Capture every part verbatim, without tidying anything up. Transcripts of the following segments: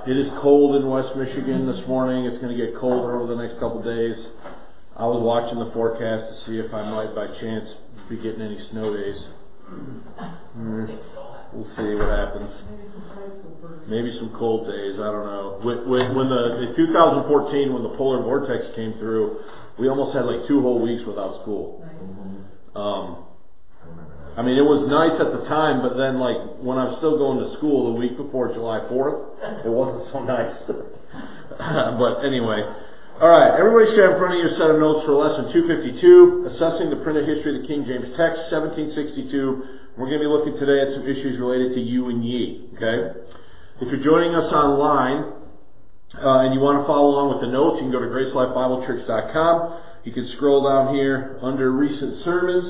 Uh, it is cold in West Michigan this morning. It's going to get colder over the next couple days. I was watching the forecast to see if I might by chance be getting any snow days. Mm, we'll see what happens. Maybe some cold days. I don't know. When, when, when the in two thousand fourteen, when the polar vortex came through, we almost had like two whole weeks without school. Um, I mean, it was nice at the time, but then like when I was still going to school the week before July fourth, it wasn't so nice. But anyway. All right, everybody should have in front of you a set of notes for lesson two fifty-two, Assessing the Printed History of the King James Text, seventeen sixty-two. We're going to be looking today at some issues related to you and ye, okay? If you're joining us online uh, and you want to follow along with the notes, you can go to grace life bible church dot com. You can scroll down here under Recent Sermons,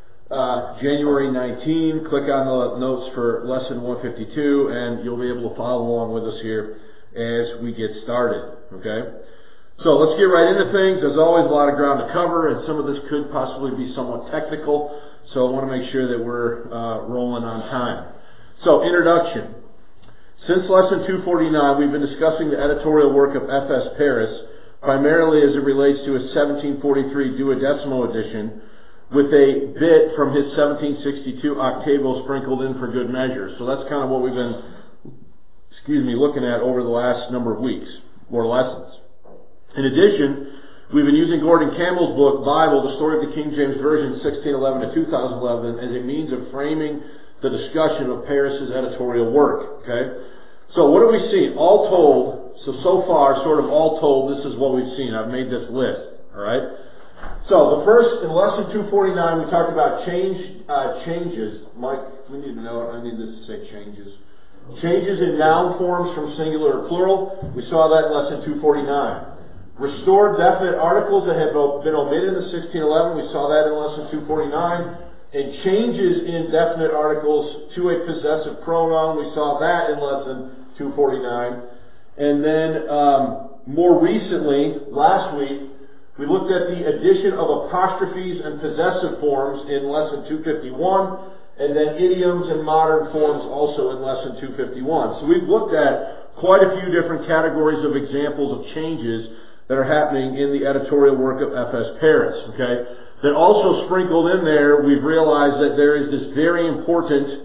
uh, January nineteenth, click on the notes for lesson one fifty-two, and you'll be able to follow along with us here as we get started, okay? So let's get right into things. There's always a lot of ground to cover, and some of this could possibly be somewhat technical, so I want to make sure that we're uh, rolling on time. So, introduction. Since lesson two forty-nine, we've been discussing the editorial work of F S Paris, primarily as it relates to his seventeen forty-three duodecimo edition, with a bit from his seventeen sixty-two octavo sprinkled in for good measure. So that's kind of what we've been, excuse me, looking at over the last number of weeks, or lessons. In addition, we've been using Gordon Campbell's book, Bible, the Story of the King James Version, sixteen eleven to two thousand eleven, as a means of framing the discussion of Paris's editorial work. Okay? So what have we seen? All told, so so far, sort of all told, this is what we've seen. I've made this list. Alright? So the first, in lesson two forty-nine, we talked about change, uh, changes. Mike, we need to know, I need this to say changes. Changes in noun forms from singular or plural. We saw that in lesson two forty-nine. Restored definite articles that have been omitted in the sixteen eleven. We saw that in lesson two forty-nine. And changes in definite articles to a possessive pronoun. We saw that in lesson two forty-nine. And then um, more recently, last week, we looked at the addition of apostrophes and possessive forms in lesson two fifty-one. And then idioms and modern forms also in lesson two fifty-one. So we've looked at quite a few different categories of examples of changes that are happening in the editorial work of F S Paris, okay? That also sprinkled in there, we've realized that there is this very important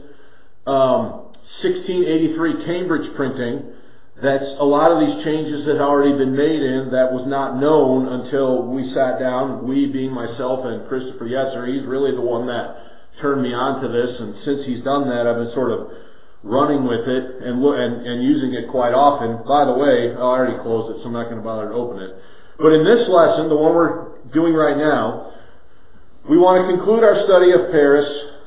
um, sixteen eighty-three Cambridge printing that's a lot of these changes that had already been made in that was not known until we sat down, we being myself and Christopher Yetzer. He's really the one that turned me on to this, and since he's done that, I've been sort of running with it and, and and using it quite often. By the way, I already closed it, so I'm not going to bother to open it. But in this lesson, the one we're doing right now, we want to conclude our study of Paris.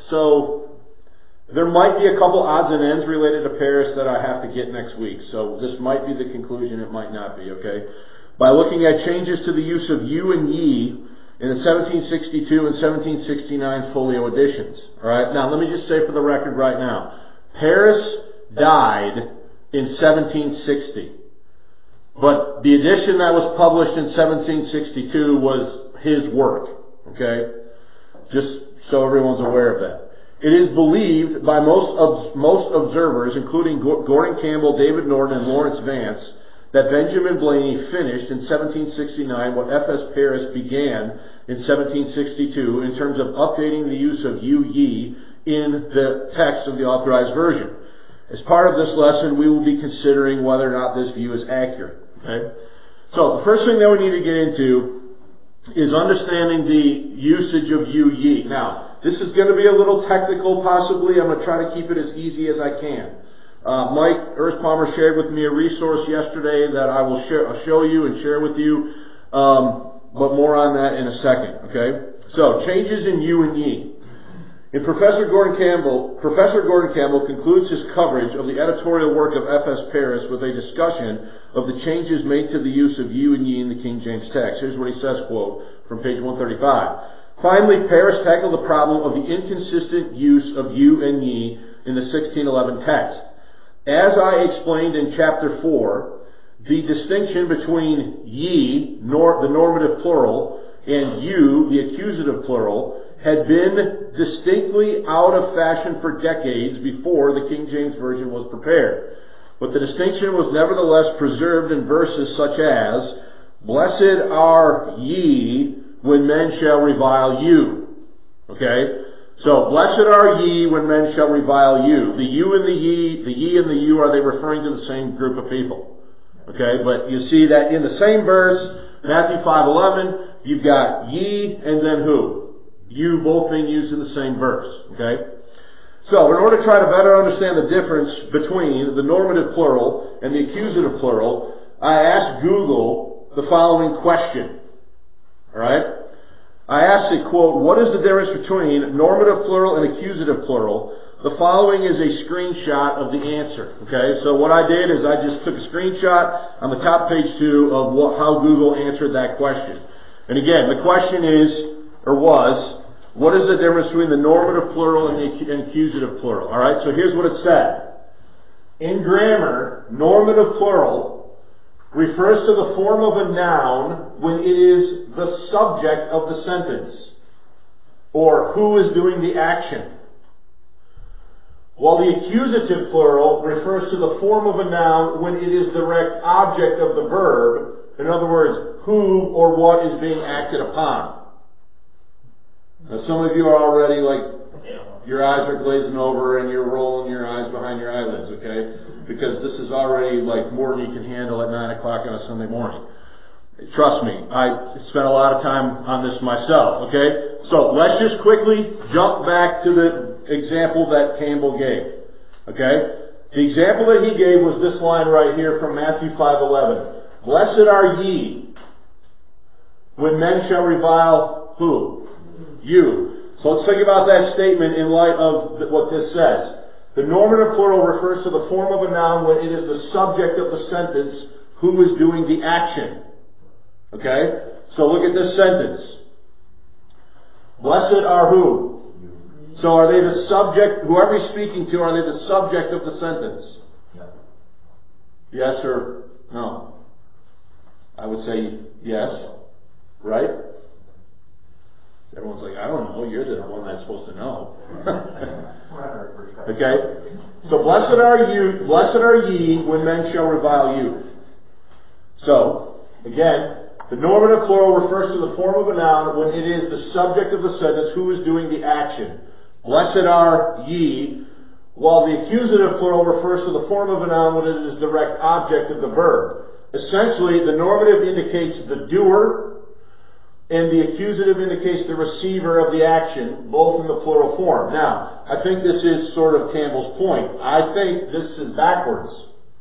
So there might be a couple odds and ends related to Paris that I have to get next week. So this might be the conclusion, it might not be, okay? By looking at changes to the use of you and ye in the seventeen sixty-two and seventeen sixty-nine folio editions. All right. Now let me just say for the record right now, Paris died in seventeen sixty, but the edition that was published in seventeen sixty-two was his work, okay? Just so everyone's aware of that. It is believed by most ob- most observers, including Gordon Campbell, David Norton, and Lawrence Vance, that Benjamin Blaney finished in seventeen sixty-nine what F S Paris began in seventeen sixty-two in terms of updating the use of you, ye, in the text of the Authorized Version. As part of this lesson, we will be considering whether or not this view is accurate. Okay? So, the first thing that we need to get into is understanding the usage of you, ye. Now, this is going to be a little technical, possibly. I'm going to try to keep it as easy as I can. Uh, Mike Earth-Palmer shared with me a resource yesterday that I will share, I'll show you and share with you, um, but more on that in a second. Okay? So, changes in you and ye. In Professor Gordon Campbell, Professor Gordon Campbell concludes his coverage of the editorial work of F S Paris with a discussion of the changes made to the use of you and ye in the King James text. Here's what he says, quote, from page one thirty-five. Finally, Paris tackled the problem of the inconsistent use of you and ye in the sixteen eleven text. As I explained in chapter four, the distinction between ye, nor, the normative plural, and you, the accusative plural, had been distinctly out of fashion for decades before the King James Version was prepared. but the distinction was nevertheless preserved in verses such as, blessed are ye when men shall revile you. Okay? So, blessed are ye when men shall revile you. The you and the ye, the ye and the you, are they referring to the same group of people? Okay? But you see that in the same verse, Matthew five eleven, you've got ye and then who? You both being used in the same verse. Okay? So, in order to try to better understand the difference between the normative plural and the accusative plural, I asked Google the following question. Alright? I asked it, quote, what is the difference between normative plural and accusative plural? The following is a screenshot of the answer. Okay? So what I did is I just took a screenshot on the top page two of what, how Google answered that question. And again, the question is, or was, what is the difference between the normative plural and the accusative plural? Alright? So here's what it said. In grammar, normative plural refers to the form of a noun when it is the subject of the sentence, or who is doing the action. While the accusative plural refers to the form of a noun when it is the direct object of the verb, in other words, who or what is being acted upon. Now, some of you are already like, your eyes are glazing over and you're rolling your eyes behind your eyelids, okay? Because this is already like more than you can handle at nine o'clock on a Sunday morning. Trust me, I spent a lot of time on this myself, okay? So let's just quickly jump back to the example that Campbell gave, okay? The example that he gave was this line right here from Matthew five eleven. Blessed are ye when men shall revile who? You. So let's think about that statement in light of what this says. The normative plural refers to the form of a noun when it is the subject of the sentence who is doing the action. Okay? So look at this sentence. Blessed are who? So are they the subject, whoever he's speaking to, are they the subject of the sentence? Yes or no? I would say yes. Right? Everyone's like, I don't know, you're the one that's supposed to know. Okay? So blessed are you, blessed are ye when men shall revile you. So, again, the normative plural refers to the form of a noun when it is the subject of the sentence who is doing the action. Blessed are ye, while the accusative plural refers to the form of a noun when it is the direct object of the verb. Essentially, the normative indicates the doer, and the accusative indicates the receiver of the action, both in the plural form. Now, I think this is sort of Campbell's point. I think this is backwards.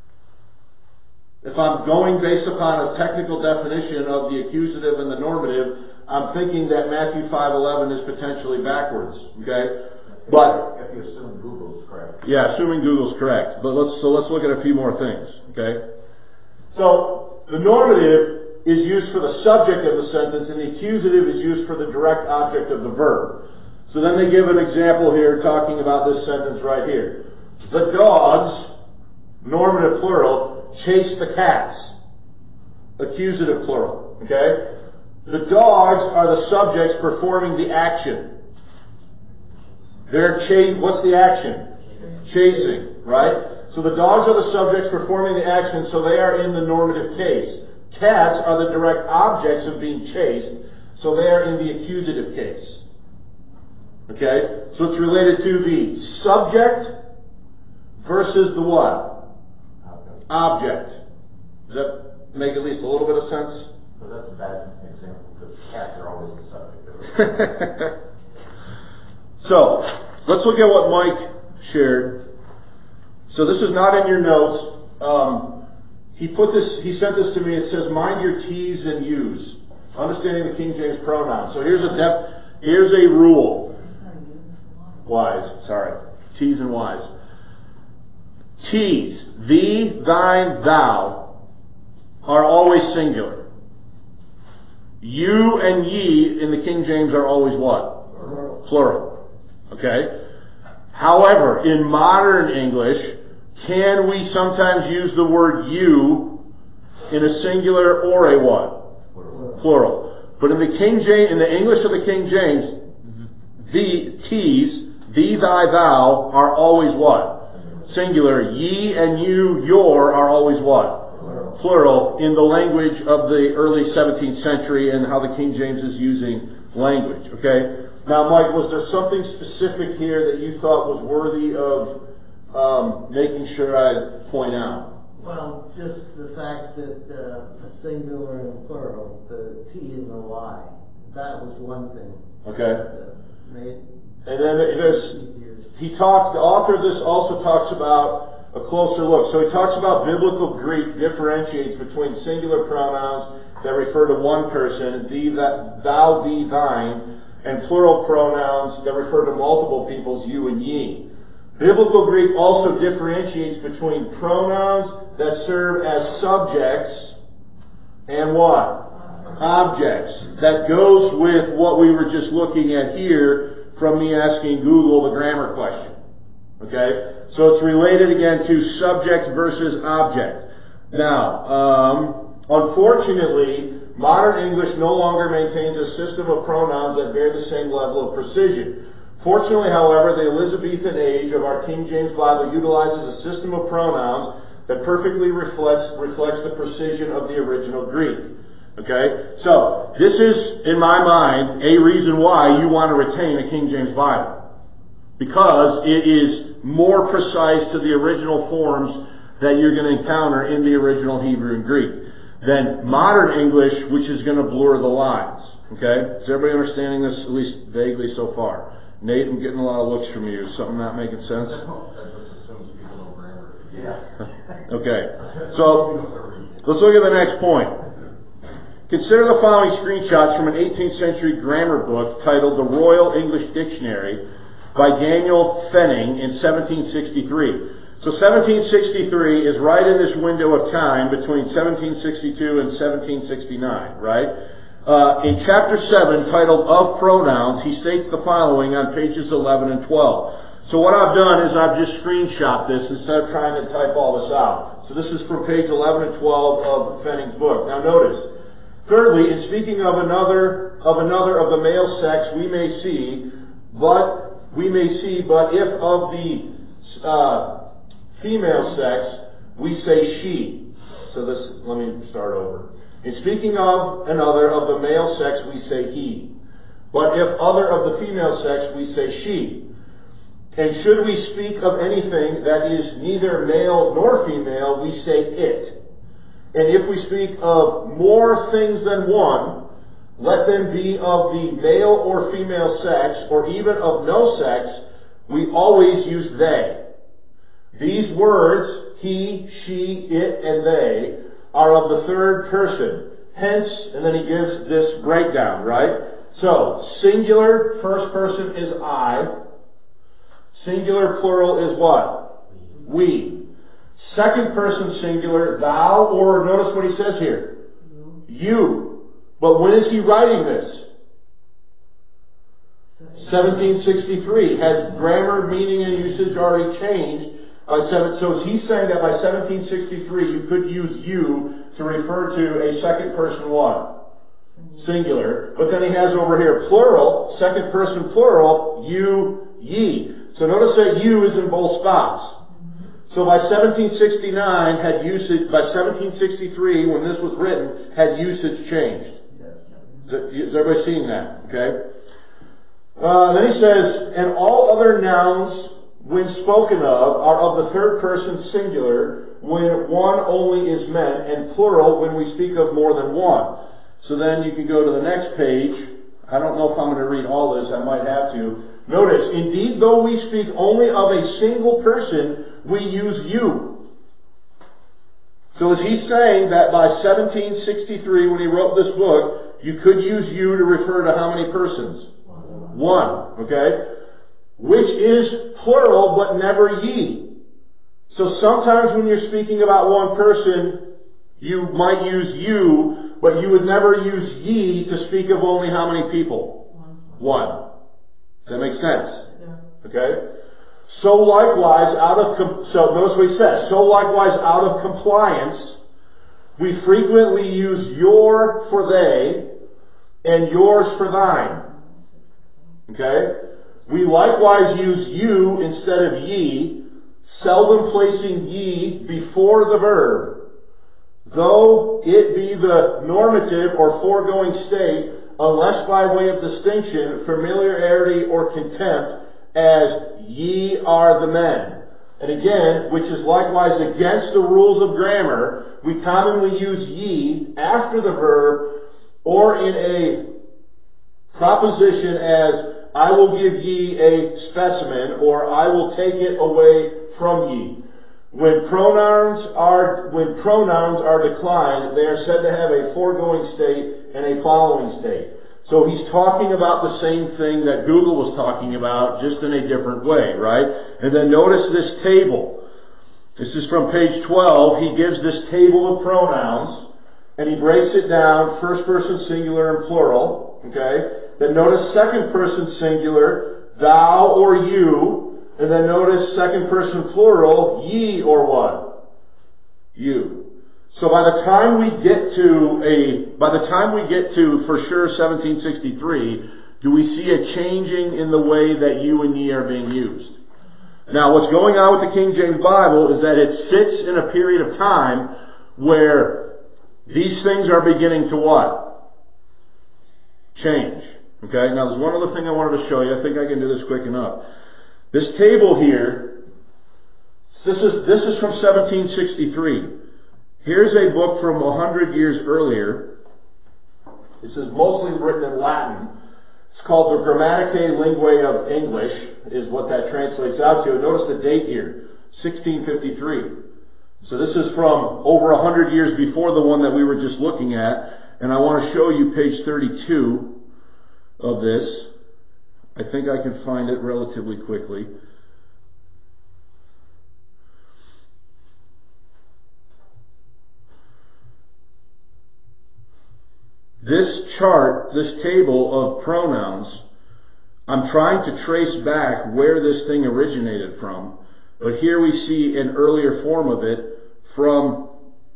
If I'm going based upon a technical definition of the accusative and the normative, I'm thinking that Matthew five eleven is potentially backwards. Okay? But if you assume Google's correct. Yeah, assuming Google's correct. But let's so let's look at a few more things. Okay? So the normative is used for the subject of the sentence, and the accusative is used for the direct object of the verb. So then they give an example here talking about this sentence right here. The dogs, normative plural, chase the cats. Accusative plural. Okay? The dogs are the subjects performing the action. They're chase. What's the action? Chasing. Right? So the dogs are the subjects performing the action, so they are in the normative case. Cats are the direct objects of being chased, so they are in the accusative case. Okay? So it's related to the subject versus the what? Object. Object. Does that make at least a little bit of sense? So that's a bad example because cats are always the subject of it. So, let's look at what Mike shared. So this is not in your notes. Um, He put this. He sent this to me. It says, "Mind your T's and U's." Understanding the King James pronoun. So here's a def, here's a rule. Wise. Sorry. T's and Y's. T's, thee, thine, thou, are always singular. You and ye in the King James are always what? Plural. Plural. Okay. However, in modern English, can we sometimes use the word you in a singular or a what? Plural. Plural. But in the King James, in the English of the King James, the T's, thee, thy, thou, are always what? singular. Ye and you, your are always what? Plural. Plural in the language of the early seventeenth century and how the King James is using language. Okay? Now, Mike, was there something specific here that you thought was worthy of um, making sure I point out? Well, just the fact that uh, a singular and plural, the T and the Y, that was one thing. Okay. That made And then there's, easier. he talks, the author of this also talks about a closer look. So he talks about biblical Greek differentiates between singular pronouns that refer to one person, thee, that, thou, thee, thine, and plural pronouns that refer to multiple peoples, you and ye. Biblical Greek also differentiates between pronouns that serve as subjects and what? Objects. That goes with what we were just looking at here from me asking Google the grammar question. Okay? So it's related again to subject versus object. Now, um, unfortunately, modern English no longer maintains a system of pronouns that bear the same level of precision. Fortunately, however, the Elizabethan age of our King James Bible utilizes a system of pronouns that perfectly reflects, reflects the precision of the original Greek. Okay? So, this is, in my mind, a reason why you want to retain a King James Bible. Because it is more precise to the original forms that you're going to encounter in the original Hebrew and Greek than modern English, which is going to blur the lines. Okay? Is everybody understanding this, at least vaguely so far? Nate, I'm getting a lot of looks from you. Something not making sense? That just assumes people know grammar. Yeah. Okay. So, let's look at the next point. Consider the following screenshots from an eighteenth century grammar book titled The Royal English Dictionary by Daniel Fenning in seventeen sixty-three. So seventeen sixty-three is right in this window of time between seventeen sixty-two and seventeen sixty-nine, right? Uh, in chapter seven, titled Of Pronouns, he states the following on pages eleven and twelve. So what I've done is I've just screenshot this instead of trying to type all this out. So this is from page eleven and twelve of Fenning's book. Now notice, thirdly, in speaking of another of another of the male sex, we may see, but we may see, but if of the uh, female sex, we say she. So this, let me start over. In speaking of another of the male sex, we say he. But if other of the female sex, we say she. And should we speak of anything that is neither male nor female, we say it. And if we speak of more things than one, let them be of the male or female sex, or even of no sex, we always use they. These words, he, she, it, and they, are of the third person. Hence, and then he gives this breakdown, right? So, singular, first person is I. Singular, plural is what? We. Second person singular, thou, or notice what he says here. You. But when is he writing this? seventeen sixty-three. Has grammar, meaning, and usage already changed? By seven, so he's saying that by seventeen sixty-three you could use you to refer to a second person what? Singular. But then he has over here plural, second person plural, you, ye. So notice that you is in both spots. So by seventeen sixty-nine had usage, by seventeen sixty-three when this was written, had usage changed. Is everybody seeing that? Okay. Uh, then he says, and all other nouns when spoken of, are of the third person singular, when one only is meant, and plural when we speak of more than one. So then you can go to the next page. I don't know if I'm going to read all this. I might have to. Notice, indeed, though we speak only of a single person, we use you. So is he saying that by seventeen sixty-three, when he wrote this book, you could use you to refer to how many persons? One. Okay? Which is plural, but never ye. So sometimes when you're speaking about one person, you might use you, but you would never use ye to speak of only how many people? One. Does that make sense? Yeah. Okay? So likewise, out of, com- so notice what he says, so likewise out of compliance, we frequently use your for they, and yours for thine. Okay? We likewise use you instead of ye, seldom placing ye before the verb, though it be the normative or foregoing state, unless by way of distinction, familiarity, or contempt, as ye are the men. And again, which is likewise against the rules of grammar, we commonly use ye after the verb or in a proposition as I will give ye a specimen or I will take it away from ye. When pronouns are when pronouns are declined, they are said to have a foregoing state and a following state. So he's talking about the same thing that Google was talking about, just in a different way, right? And then notice this table. This is from page twelve. He gives this table of pronouns, and he breaks it down, first person singular and plural, okay? Then notice second person singular, thou or you, and then notice second person plural, ye or what? You. So by the time we get to a, by the time we get to, for sure, seventeen sixty-three, do we see a changing in the way that you and ye are being used? Now, what's going on with the King James Bible is that it sits in a period of time where these things are beginning to what? Change. Okay? Now, there's one other thing I wanted to show you. I think I can do this quick enough. This table here, this is, this is from seventeen sixty-three. Here's a book from a hundred years earlier. This is mostly written in Latin. It's called the Grammaticae Linguae of English, is what that translates out to. And notice the date here, sixteen fifty-three. So this is from over a hundred years before the one that we were just looking at. And I want to show you page thirty-two of this. I think I can find it relatively quickly. This chart, this table of pronouns, I'm trying to trace back where this thing originated from. But here we see an earlier form of it from,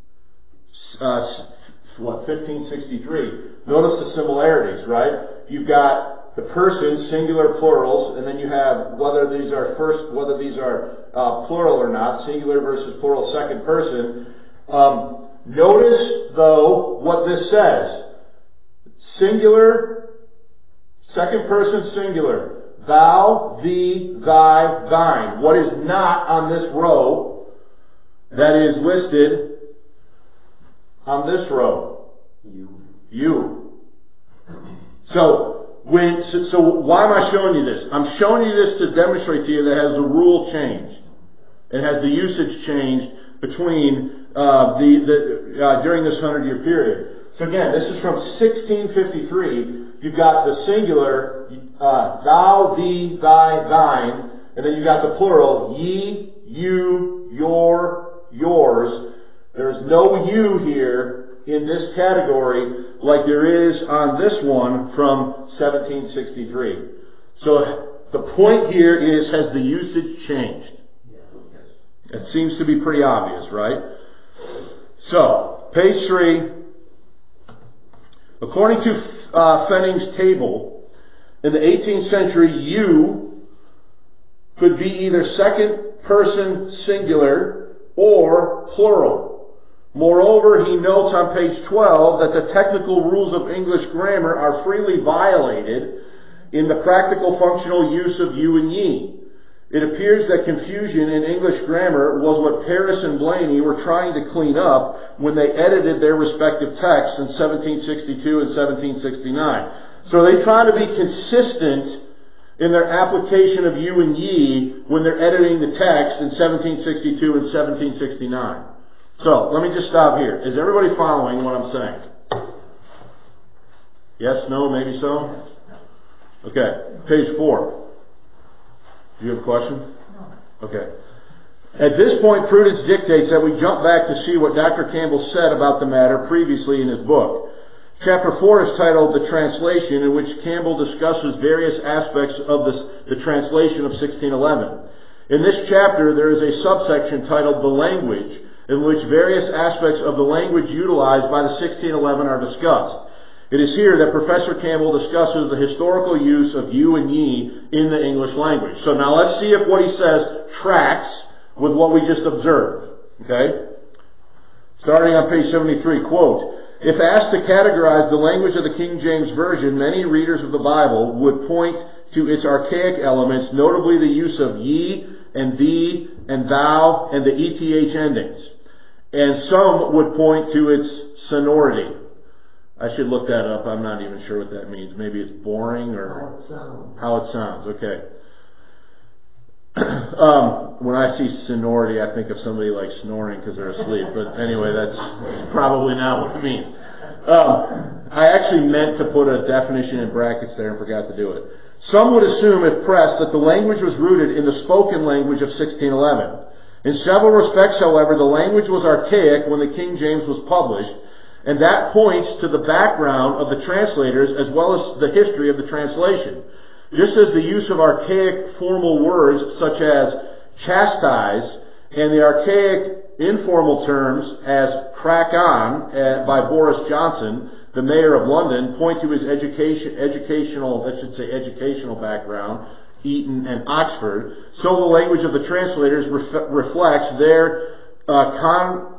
uh, what, fifteen sixty-three. Notice the similarities, right? You've got the person, singular plurals, and then you have whether these are first, whether these are uh, plural or not, singular versus plural second person. Um, notice, though, what this says. Singular, second person singular. Thou, thee, thy, thine. What is not on this row that is listed on this row? You. You. So, when, so, so why am I showing you this? I'm showing you this to demonstrate to you that has the rule changed. It has the usage changed between uh, the, the uh, during this hundred year period. So again, this is from sixteen fifty-three. You've got the singular, uh, thou, thee, thy, thine, and then you've got the plural, ye, you, your, yours. There's no you here in this category like there is on this one from seventeen sixty-three. So the point here is, has the usage changed? It seems to be pretty obvious, right? So, page three. According to uh, Fenning's table, in the eighteenth century, you could be either second person singular or plural. Moreover, he notes on page twelve that the technical rules of English grammar are freely violated in the practical functional use of you and ye. It appears that confusion in English grammar was what Paris and Blaney were trying to clean up when they edited their respective texts in seventeen sixty-two and seventeen sixty-nine. So they try to be consistent in their application of you and ye when they're editing the text in seventeen sixty-two and seventeen sixty-nine. So, let me just stop here. Is everybody following what I'm saying? Yes, no, maybe so? Okay, page four. Do you have a question? No. Okay. At this point, prudence dictates that we jump back to see what Doctor Campbell said about the matter previously in his book. Chapter four is titled The Translation, in which Campbell discusses various aspects of this, the translation of sixteen eleven. In this chapter, there is a subsection titled The Language, in which various aspects of the language utilized by the sixteen eleven are discussed. It is here that Professor Campbell discusses the historical use of you and ye in the English language. So now let's see if what he says tracks with what we just observed. Okay? Starting on page seventy-three, quote, "If asked to categorize the language of the King James Version, many readers of the Bible would point to its archaic elements, notably the use of ye and thee and thou and the eth endings. And some would point to its sonority." I should look that up. I'm not even sure what that means. Maybe it's boring or How it sounds. how it sounds. Okay. um, when I see sonority, I think of somebody like snoring because they're asleep. But anyway, that's probably not what it means. Um, I actually meant to put a definition in brackets there and forgot to do it. Some would assume, if pressed, that the language was rooted in the spoken language of sixteen eleven. In several respects, however, the language was archaic when the King James was published, and that points to the background of the translators as well as the history of the translation. Just as the use of archaic formal words such as chastise and the archaic informal terms as crack on uh, by Boris Johnson, the mayor of London, point to his education, educational, I should say educational background, Eton and Oxford, so the language of the translators ref- reflects their uh, con-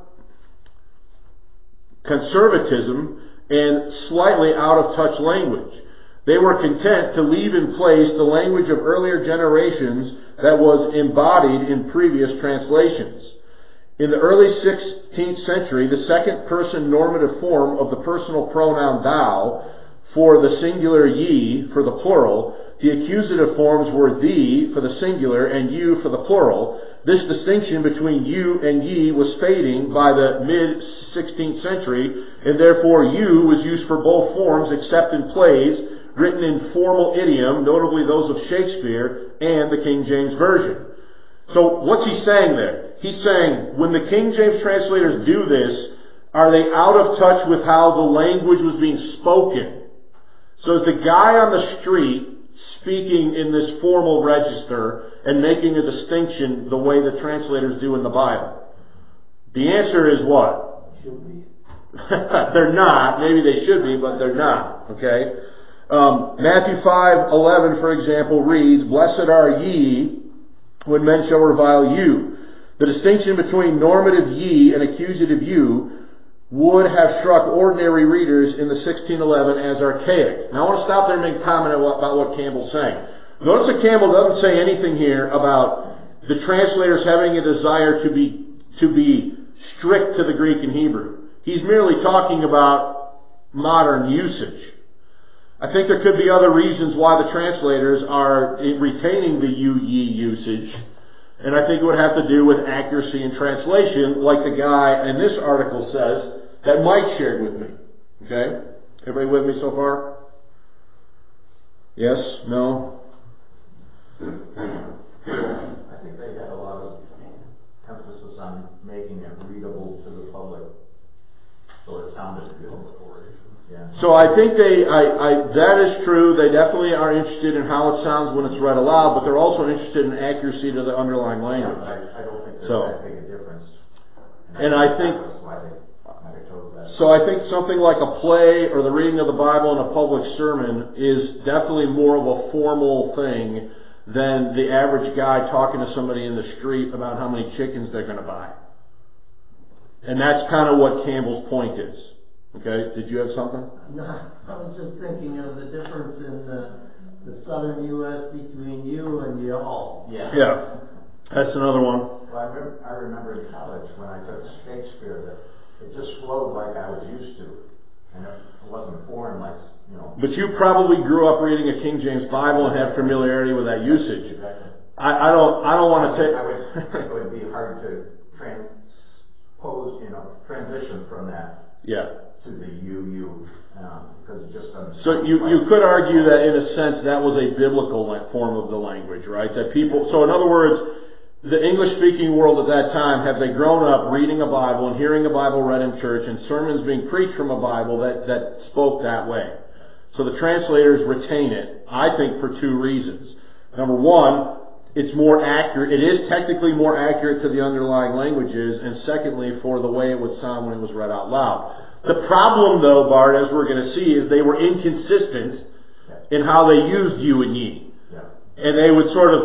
conservatism and slightly out-of-touch language. They were content to leave in place the language of earlier generations that was embodied in previous translations. In the early sixteenth century, the second person normative form of the personal pronoun thou for the singular ye for the plural, the accusative forms were thee for the singular and you for the plural. This distinction between you and ye was fading by the mid-sixteenth century, and therefore you was used for both forms except in plays written in formal idiom, notably those of Shakespeare and the King James Version. So what's he saying there? He's saying, when the King James translators do this, are they out of touch with how the language was being spoken? So is the guy on the street speaking in this formal register and making a distinction the way the translators do in the Bible? The answer is what? Should be. They're not. Maybe they should be, but they're not. Okay? Um, Matthew five eleven, for example, reads, "Blessed are ye when men shall revile you." The distinction between normative ye and accusative you would have struck ordinary readers in the sixteen eleven as archaic. Now I want to stop there and make a comment about what Campbell's saying. Notice that Campbell doesn't say anything here about the translators having a desire to be to be strict to the Greek and Hebrew. He's merely talking about modern usage. I think there could be other reasons why the translators are retaining the you, ye usage, and I think it would have to do with accuracy in translation, like the guy in this article says that Mike shared with me. Okay? Everybody with me so far? Yes? No? I think they had a lot of emphasis on making it readable to the public, so it sounded good. Yeah. So I think they, I, I, that is true. They definitely are interested in how it sounds when it's read aloud, but they're also interested in accuracy to the underlying language. Yeah, I, I don't think there's So, that big a difference. And I think, that's why they might have chose that. so I think something like a play or the reading of the Bible in a public sermon is definitely more of a formal thing than the average guy talking to somebody in the street about how many chickens they're going to buy. And that's kind of what Campbell's point is. Okay, did you have something? No, I was just thinking of the difference in the, the southern U S between you and y'all. Yeah. Yeah, that's another one. Well, I remember, I remember in college when I took Shakespeare that it just flowed like I was used to, and it wasn't foreign like, you know. But you probably grew up reading a King James Bible and have familiarity with that usage. Exactly. I, I don't. I don't want to take. I would think it would be hard to transpose, you know, transition from that. Yeah. To the you, you, um, because it just doesn't. So you, you could argue that in a sense that was a biblical form of the language, right? That people, so in other words, the English-speaking world at that time, have they grown up reading a Bible and hearing a Bible read in church and sermons being preached from a Bible that, that spoke that way? So the translators retain it, I think, for two reasons. Number one, it's more accurate, it is technically more accurate to the underlying languages, and secondly, for the way it would sound when it was read out loud. The problem, though, Bart, as we're going to see, is they were inconsistent in how they used you and ye. Yeah. And they would sort of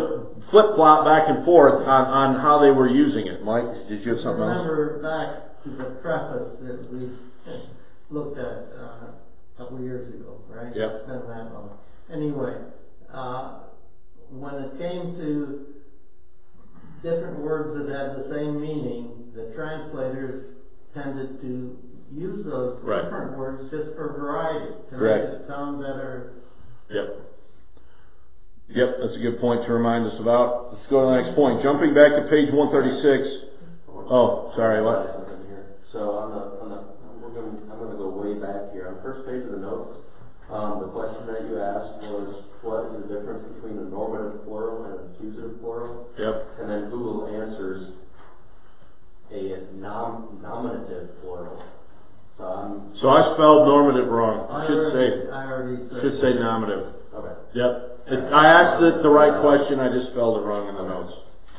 flip-flop back and forth on, on how they were using it. Mike, did you have something else? Remember back to the preface that we looked at uh, a couple of years ago, right? Yep. It's been that long. Anyway, uh, when it came to different words that had the same meaning, the translators tended to use those Right. different words just for variety, to Correct. make it sound better. Yep. Yep, that's a good point to remind us about. Let's go to the next point. Jumping back to page one thirty-six. Oh, sorry, what? So on the, on the, we're gonna, I'm gonna go way back here. On the first page of the notes, um, the question that you asked was, what is the difference between a normative plural and an accusative plural? Yep. And then Google answers a nom, nominative plural. So I'm. So I spelled normative wrong. I Should already, say, I already said. should say nominative. Okay. Yep. It, I asked it the right question, I just spelled it wrong in the notes.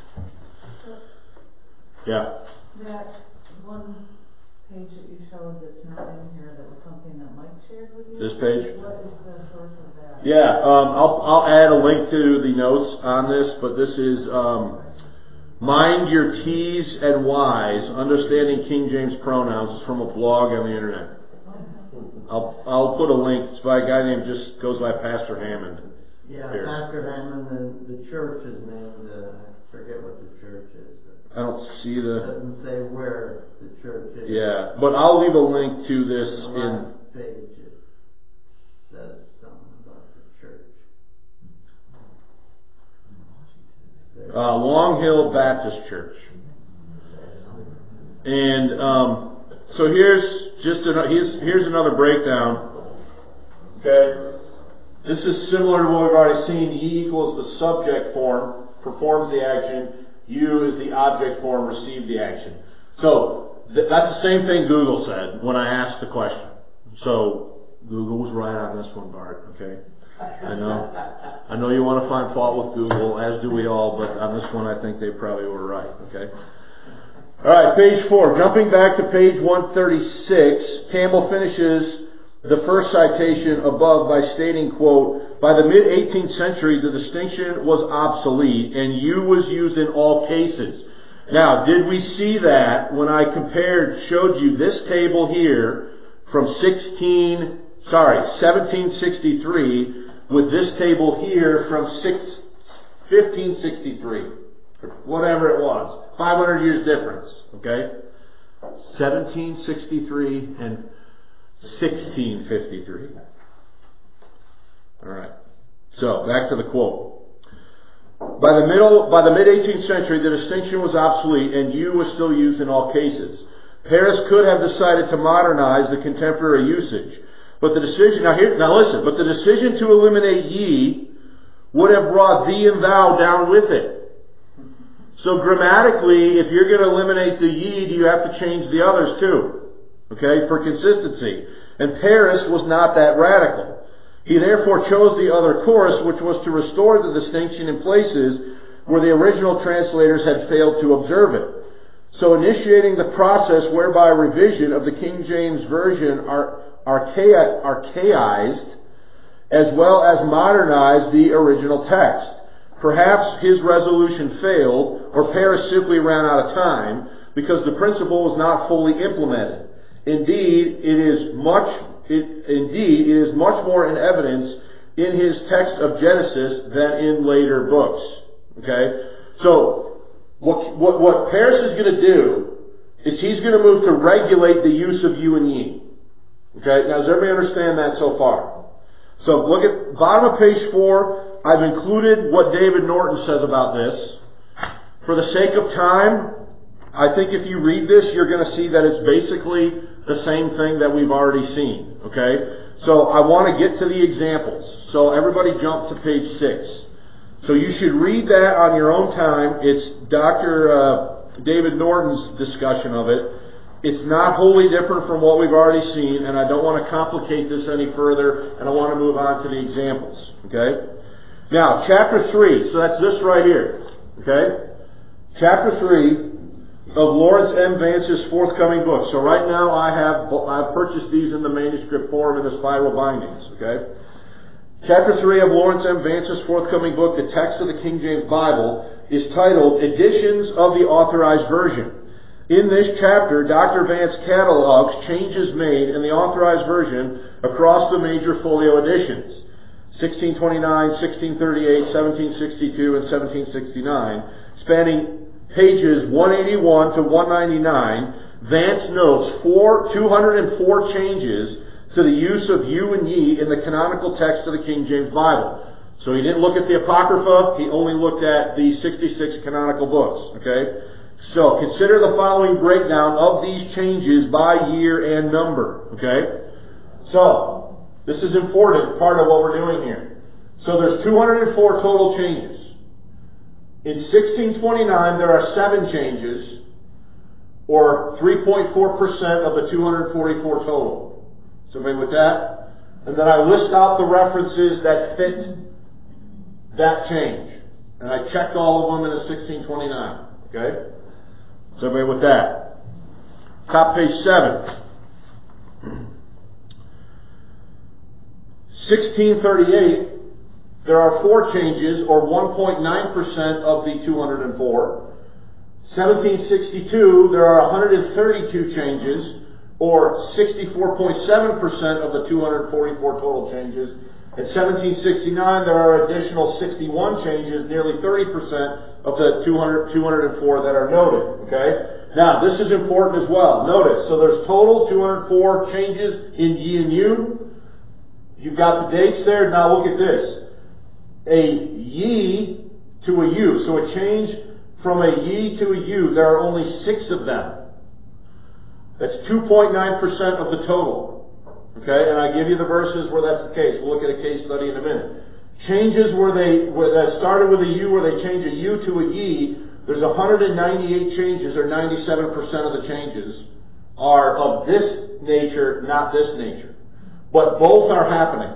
Yeah. That one page that you showed that's not in here, that was something that Mike shared with you? This page? What is the source of that? Yeah, um, I'll, I'll add a link to the notes on this, but this is, um, Mind Your T's and Y's, Understanding King James Pronouns. It's from a blog on the internet. Okay. I'll, I'll put a link. It's by a guy named, just goes by Pastor Hammond. Yeah, Here. Pastor Hammond, and the church is named, uh, I forget what the church is. But I don't see it the, doesn't say where the church is. yeah, but I'll leave a link to this On the in, last page it says something about the church. There. uh, Long Hill Baptist Church. And, um, so here's just another, here's, here's another breakdown. Okay? This is similar to what we've already seen. E equals the subject form, performs the action. U is the object form, receive the action. So, th- that's the same thing Google said when I asked the question. So, Google was right on this one, Bart, okay? I know. I know you want to find fault with Google, as do we all, but on this one I think they probably were right, okay? Alright, page four. Jumping back to page one thirty-six, Campbell finishes the first citation above by stating, quote, by the mid-eighteenth century, the distinction was obsolete, and you was used in all cases. Now, did we see that when I compared, showed you this table here from sixteen, sorry, seventeen sixty-three with this table here from fifteen sixty-three, whatever it was, five hundred years difference, okay? seventeen sixty-three and sixteen fifty-three. Alright. So, back to the quote. By the middle, by the mid-eighteenth century, the distinction was obsolete and you was still used in all cases. Paris could have decided to modernize the contemporary usage, but the decision, now here, now listen, but the decision to eliminate ye would have brought thee and thou down with it. So grammatically, if you're going to eliminate the ye, do you have to change the others too? Okay, for consistency. And Paris was not that radical. He therefore chose the other course, which was to restore the distinction in places where the original translators had failed to observe it. So initiating the process whereby revision of the King James Version are archai- archaized as well as modernized the original text. Perhaps his resolution failed, or Paris simply ran out of time, because the principle was not fully implemented. Indeed, it is much. It, indeed, it is much more in evidence in his text of Genesis than in later books. Okay, so what what, what Paris is going to do is he's going to move to regulate the use of you and ye. Okay, now does everybody understand that so far? So look at bottom of page four. I've included what David Norton says about this. For the sake of time, I think if you read this, you're going to see that it's basically the same thing that we've already seen. Okay? So I want to get to the examples. So everybody jump to page six. So you should read that on your own time. It's Doctor Uh, David Norton's discussion of it. It's not wholly different from what we've already seen, and I don't want to complicate this any further, and I want to move on to the examples. Okay? Now, chapter three, so that's this right here, okay? Chapter three of Lawrence M. Vance's forthcoming book. So right now I have I've purchased these in the manuscript form in the spiral bindings, okay? Chapter three of Lawrence M. Vance's forthcoming book, The Text of the King James Bible, is titled Editions of the Authorized Version. In this chapter, Doctor Vance catalogs changes made in the Authorized Version across the major folio editions, sixteen twenty-nine, sixteen thirty-eight, seventeen sixty-two, and seventeen sixty-nine, spanning pages one eighty-one to one ninety-nine. Vance notes four, two hundred four changes to the use of you and ye in the canonical text of the King James Bible. So he didn't look at the Apocrypha, he only looked at the sixty-six canonical books, okay? So, consider the following breakdown of these changes by year and number, okay? So, this is important, part of what we're doing here. So there's two hundred four total changes. In sixteen twenty-nine, there are seven changes, or three point four percent of the two hundred forty-four total. Somebody with that? And then I list out the references that fit that change. And I checked all of them in a sixteen twenty-nine, okay? Is everybody with that? Top page seven. sixteen thirty-eight, there are four changes, or one point nine percent of the two hundred four. seventeen sixty-two, there are one hundred thirty-two changes, or sixty-four point seven percent of the two hundred forty-four total changes. At seventeen sixty-nine, there are additional sixty-one changes, nearly thirty percent of the two hundred, two hundred four that are noted. Okay? Now, this is important as well. Notice, so there's total two hundred four changes in ye and you. You've got the dates there. Now look at this. A ye to a you. So a change from a ye to a you, there are only six of them. That's two point nine percent of the total. Okay, and I give you the verses where that's the case. We'll look at a case study in a minute. Changes where they where that started with a you, where they change a you to a ye, there's one hundred ninety-eight changes, or ninety-seven percent of the changes are of this nature, not this nature. But both are happening.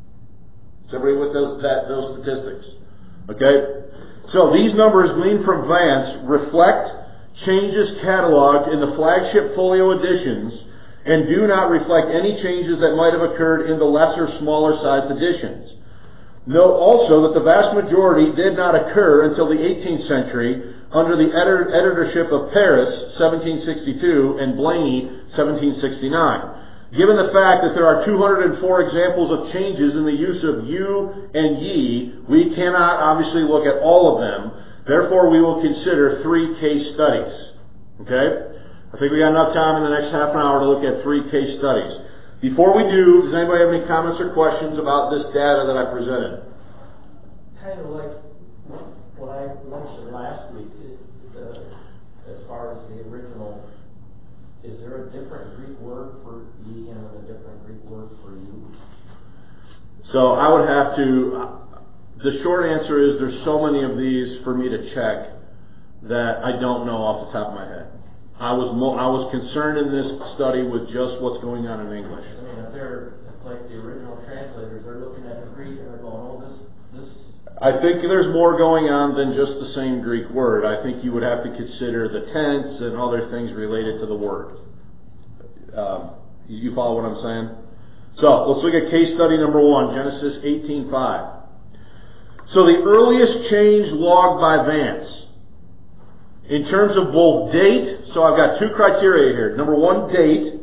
Is everybody with those that those statistics? Okay? So these numbers gleaned from Vance reflect changes cataloged in the flagship folio editions, and do not reflect any changes that might have occurred in the lesser, smaller sized editions. Note also that the vast majority did not occur until the eighteenth century under the editor- editorship of Paris, seventeen sixty-two, and Blaney, seventeen sixty-nine. Given the fact that there are two hundred four examples of changes in the use of you and ye, we cannot obviously look at all of them. Therefore, we will consider three case studies. Okay? I think we got enough time in the next half an hour to look at three case studies. Before we do, does anybody have any comments or questions about this data that I presented? Kind of like what I mentioned last week, it, the, as far as the original, is there a different Greek word for ye and a different Greek word for you? So I would have to, the short answer is there's so many of these for me to check that I don't know off the top of my head. I was mo- I was concerned in this study with just what's going on in English. I mean, if they're like the original translators, they're looking at the Greek and they're going, oh, this, this. I think there's more going on than just the same Greek word. I think you would have to consider the tense and other things related to the word. Um, you follow what I'm saying? So, let's look at case study number one, Genesis eighteen five. So the earliest change logged by Vance, in terms of both date, so I've got two criteria here. Number one, date,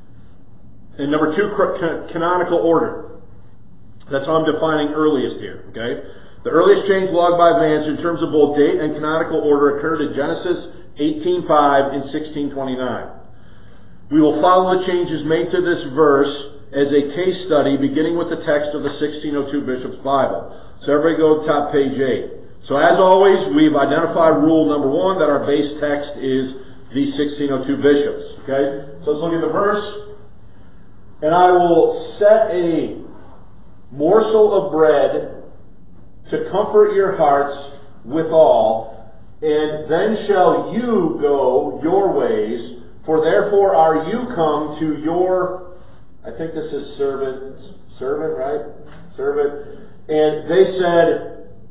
and number two, canonical order. That's how I'm defining earliest here, okay? The earliest change logged by Vance in terms of both date and canonical order occurred in Genesis eighteen five and sixteen twenty-nine. We will follow the changes made to this verse as a case study beginning with the text of the sixteen oh two Bishop's Bible. So everybody go to top page eight. So as always, we've identified rule number one, that our base text is the sixteen oh two Bishops. Okay? So let's look at the verse. And I will set a morsel of bread to comfort your hearts withal, and then shall you go your ways, for therefore are you come to your, I think this is servant, servant, right? Servant. And they said,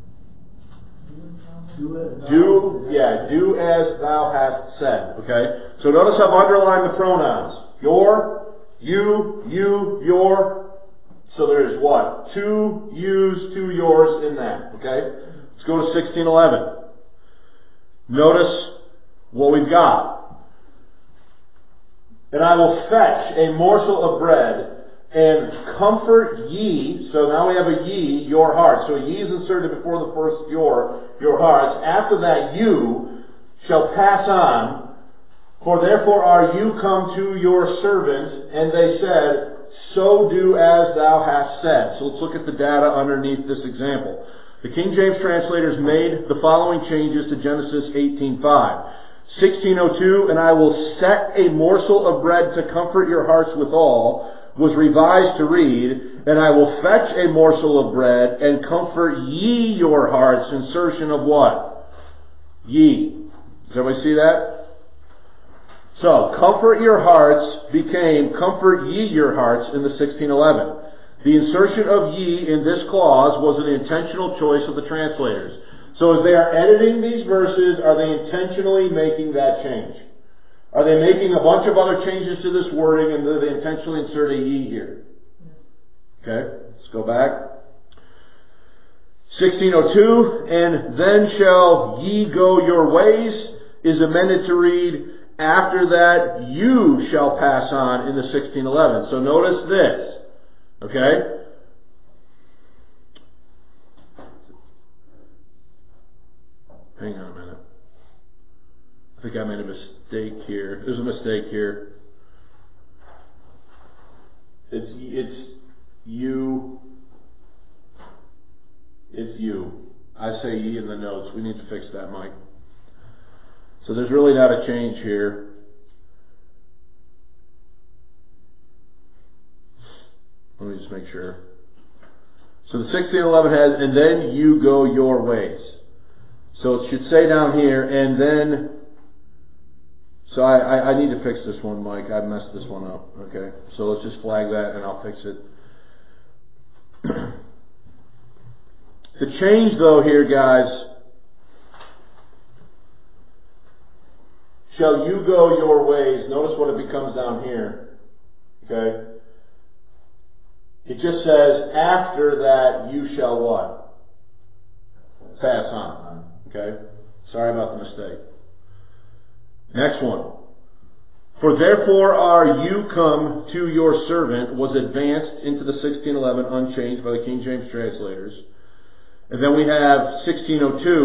Do, yeah, do as thou hast said. Okay? So notice I've underlined the pronouns. Your, you, you, your, So there's what? Two yous, two yours in that. Okay? Let's go to sixteen eleven. Notice what we've got. And I will fetch a morsel of bread and comfort ye. So now we have a ye, your heart. So ye is inserted before the first your, your hearts. After that, you shall pass on. For therefore are you come to your servant. And they said, so do as thou hast said. So let's look at the data underneath this example. The King James translators made the following changes to Genesis eighteen five. sixteen oh two, and I will set a morsel of bread to comfort your hearts withal, was revised to read, and I will fetch a morsel of bread and comfort ye your hearts. Insertion of what? Ye. Does everybody see that? So, comfort your hearts became comfort ye your hearts in the sixteen eleven. The insertion of ye in this clause was an intentional choice of the translators. So as they are editing these verses, are they intentionally making that change? Are they making a bunch of other changes to this wording, and do they intentionally insert a ye here? Okay, let's go back. sixteen oh two, and then shall ye go your ways, is amended to read, after that you shall pass on in the sixteen eleven. So notice this. Okay? Hang on a minute. I think I made a mistake here. There's a mistake here. It's it's you. It's you. I say ye in the notes. We need to fix that, Mike. So there's really not a change here. Let me just make sure. So the sixteen eleven has, and then you go your ways. So it should say down here, and then, so I, I, I need to fix this one, Mike. I messed this one up. Okay. So let's just flag that and I'll fix it. The change though here, guys, shall you go your ways. Notice what it becomes down here. Okay. It just says, after that you shall what? Pass on. Okay? Sorry about the mistake. Next one. For therefore are you come to your servant was advanced into the sixteen eleven unchanged by the King James translators. And then we have sixteen oh two,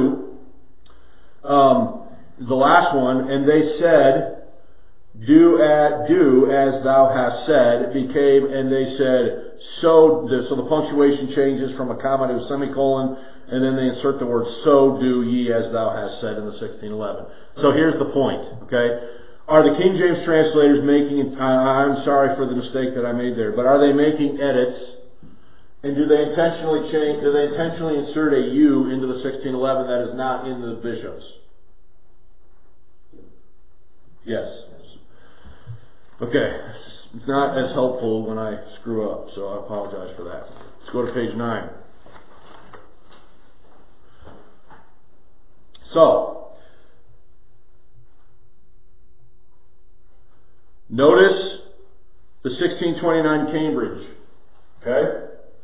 um, the last one, and they said, do at do as thou hast said, became, and they said, so, so the punctuation changes from a comma to a semicolon, and then they insert the word, so do ye as thou hast said in the sixteen eleven. So here's the point, okay? Are the King James translators making, I'm sorry for the mistake that I made there, but are they making edits? And do they intentionally change, do they intentionally insert a U into the sixteen eleven that is not in the bishops? Yes. Okay. It's not as helpful when I screw up, so I apologize for that. Let's go to page nine. So, notice the sixteen twenty-nine Cambridge. Okay?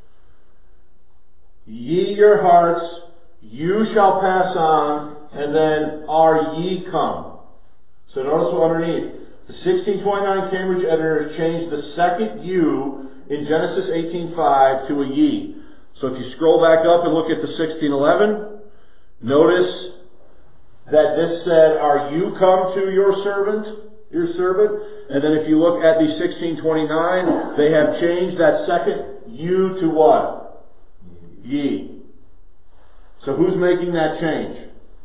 Ye your hearts, you shall pass on, and then are ye come. So notice what underneath. The sixteen twenty-nine Cambridge editors changed the second you in Genesis eighteen five to a ye. So if you scroll back up and look at the sixteen eleven, notice that this said, are you come to your servant, your servant? And then if you look at the sixteen twenty-nine, they have changed that second you to what? Ye. So who's making that change?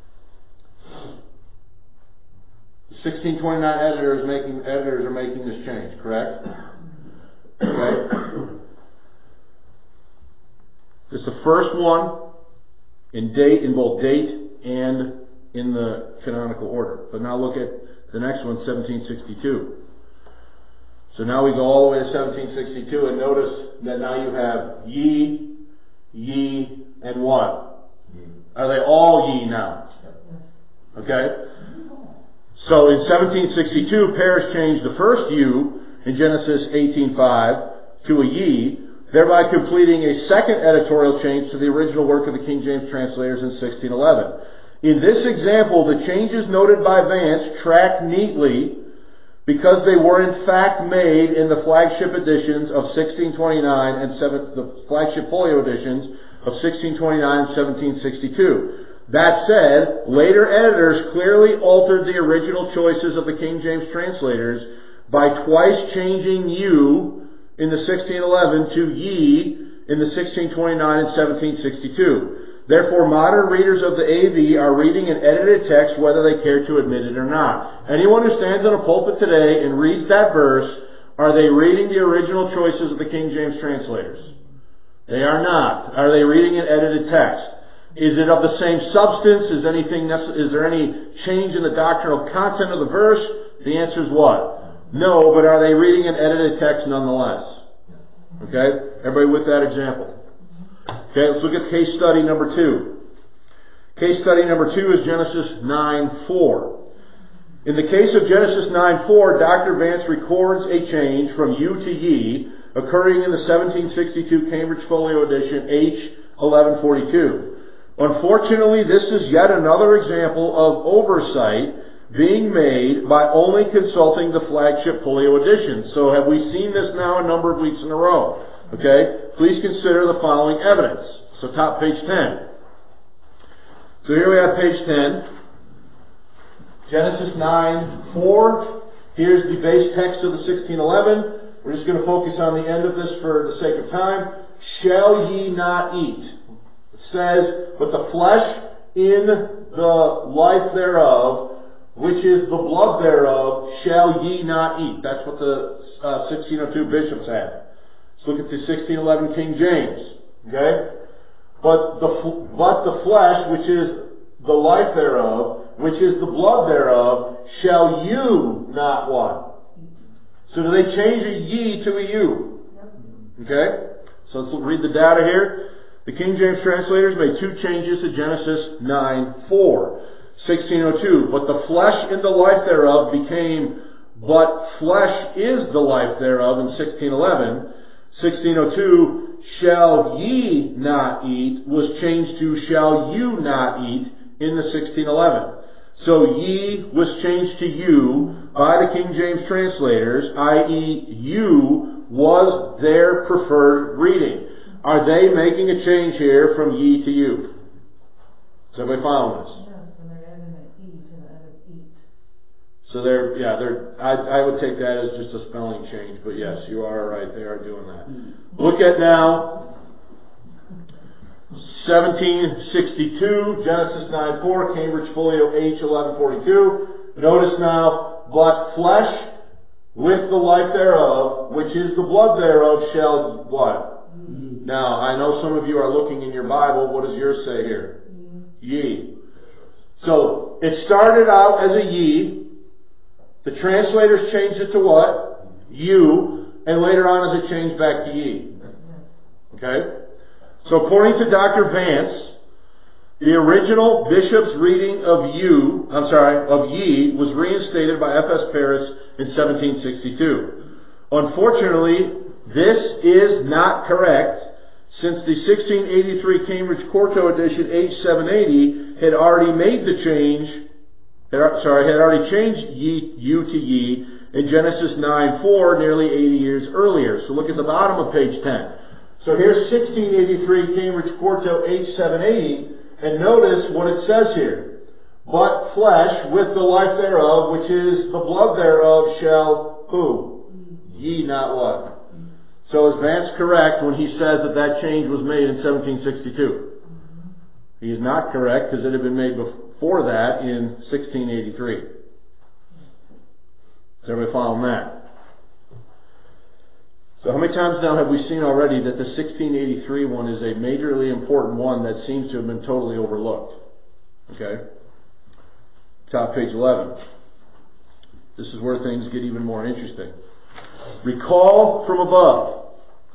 The sixteen twenty-nine editors making editors are making this change, correct? Okay. It's the first one in date, in both date and in the canonical order. But now look at the next one, seventeen sixty-two. So now we go all the way to seventeen sixty-two, and notice that now you have ye, ye, and what? Ye. Are they all ye now? Okay? So in seventeen sixty-two, Parrish changed the first you in Genesis eighteen five to a ye. thereby completing a second editorial change to the original work of the King James translators in sixteen eleven. In this example, the changes noted by Vance track neatly because they were in fact made in the flagship editions of sixteen twenty-nine and seven, the flagship folio editions of sixteen twenty-nine and seventeen sixty-two. That said, later editors clearly altered the original choices of the King James translators by twice changing you in the sixteen eleven to ye in the sixteen twenty-nine and seventeen sixty-two. Therefore, modern readers of the A V are reading an edited text whether they care to admit it or not. Anyone who stands in a pulpit today and reads that verse, are they reading the original choices of the King James translators? They are not. Are they reading an edited text? Is it of the same substance? Is anything? Is there any change in the doctrinal content of the verse? The answer is what? No, but are they reading an edited text nonetheless? Okay? Everybody with that example? Okay, let's look at case study number two. Case study number two is Genesis nine four. In the case of Genesis nine four, Doctor Vance records a change from you to ye, occurring in the seventeen sixty-two Cambridge Folio edition H eleven forty-two. Unfortunately, this is yet another example of oversight being made by only consulting the flagship folio edition. So have we seen this now a number of weeks in a row? Okay? Please consider the following evidence. So top page ten. So here we have page ten. Genesis nine four. Here's the base text of the sixteen eleven. We're just going to focus on the end of this for the sake of time. Shall ye not eat? It says, but the flesh in the life thereof, which is the blood thereof, shall ye not eat. That's what the uh, sixteen oh two bishops had. Let's look at the sixteen eleven King James. Okay? But the, but the flesh, which is the life thereof, which is the blood thereof, shall you not what? So do they change a ye to a you? Okay? So let's read the data here. The King James translators made two changes to Genesis nine four. sixteen oh two, but the flesh in the life thereof became, but flesh is the life thereof in sixteen eleven. sixteen oh two, shall ye not eat was changed to shall you not eat in the sixteen eleven. So ye was changed to you by the King James translators, that is you was their preferred reading. Are they making a change here from ye to you? Is everybody following this? Yes, and they're adding an E to the end of eat. So they're, yeah, they're, I, I would take that as just a spelling change, but yes, you are right, they are doing that. Look at now, seventeen sixty-two, Genesis nine four, Cambridge Folio H eleven forty-two. Notice now, but flesh with the life thereof, which is the blood thereof, shall what? Now, I know some of you are looking in your Bible. What does yours say here? Ye. So, it started out as a ye. The translators changed it to what? You. And later on as it changed back to ye. Okay? So, according to Doctor Vance, the original bishop's reading of you, I'm sorry, of ye, was reinstated by F S Paris in seventeen sixty-two. Unfortunately, this is not correct, since the sixteen eighty-three Cambridge Quarto edition H seven eighty had already made the change, had, sorry, had already changed ye, you to ye in Genesis nine four nearly eighty years earlier. So look at the bottom of page ten. So here's sixteen eighty-three Cambridge Quarto H seven eighty, and notice what it says here. But flesh with the life thereof, which is the blood thereof, shall who? Ye not what? So is Vance correct when he says that that change was made in seventeen sixty-two? He is not correct because it had been made before that in sixteen eighty-three. Is everybody following that? So how many times now have we seen already that the sixteen eighty-three one is a majorly important one that seems to have been totally overlooked? Okay? Top page eleven. This is where things get even more interesting. Recall from above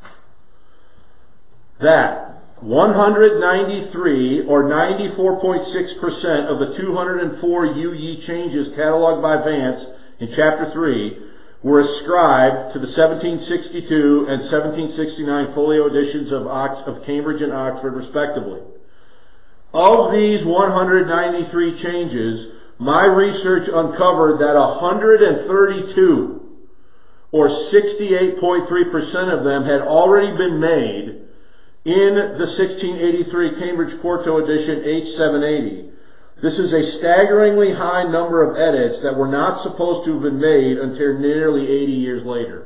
that one hundred ninety-three or ninety-four point six percent of the two hundred four U Ye changes cataloged by Vance in chapter three were ascribed to the seventeen sixty-two and seventeen sixty-nine folio editions of, Ox- of Cambridge and Oxford, respectively. Of these one hundred ninety-three changes, my research uncovered that one hundred thirty-two, or sixty-eight point three percent of them, had already been made in the sixteen eighty-three Cambridge Quarto edition H seven eighty. This is a staggeringly high number of edits that were not supposed to have been made until nearly eighty years later.